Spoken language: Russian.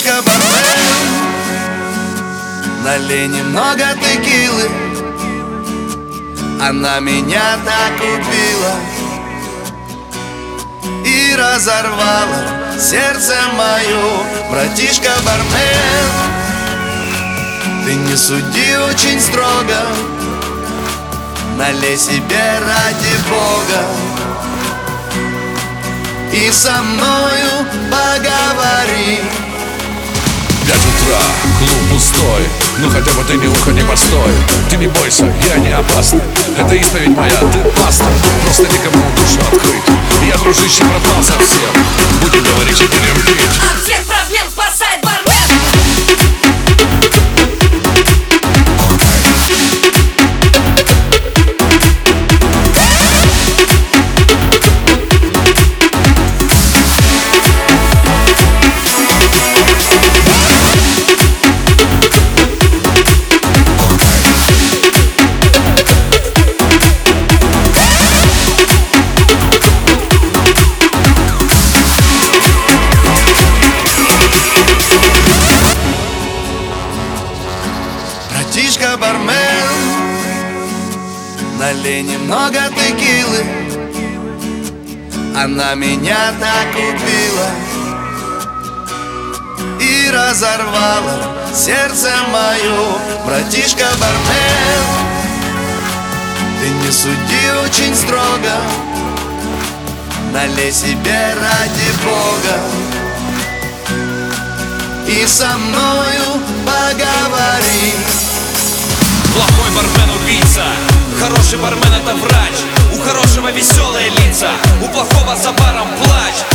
Братишка бармен, налей немного текилы. Она меня так убила и разорвала сердце мое. Братишка бармен, ты не суди очень строго, налей себе ради Бога и со мною поговори. 5 утра, клуб пустой, ну хотя бы ты не уходи, постой. Ты не бойся, я не опасный, это исповедь моя, ты пастор. Просто никому душу открыть, я, дружище, пропал совсем. Будем говорить и будем пить. От всех проблем спасает бармен. Братишка бармен, налей немного текилы. Она меня так убила и разорвала сердце мое. Братишка бармен, ты не суди очень строго, налей себе ради Бога и со мною поговори. Плохой бармен убийца, хороший бармен это врач. У хорошего веселые лица, у плохого за баром плач.